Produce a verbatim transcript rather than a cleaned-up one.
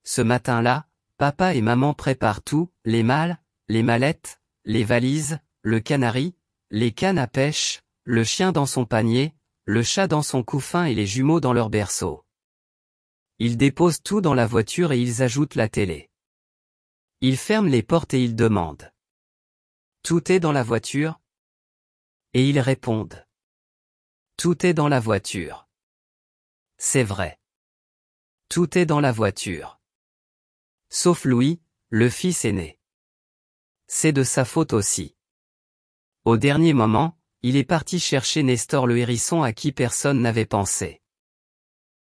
ce matin-là, papa et maman préparent tout, les malles, les mallettes, les valises, le canari, les cannes à pêche, le chien dans son panier, le chat dans son couffin et les jumeaux dans leur berceau. Ils déposent tout dans la voiture et ils ajoutent la télé. Ils ferment les portes et ils demandent. Tout est dans la voiture? Et ils répondent. Tout est dans la voiture. C'est vrai. Tout est dans la voiture. Sauf Louis, le fils aîné. C'est de sa faute aussi. Au dernier moment, il est parti chercher Nestor le hérisson à qui personne n'avait pensé.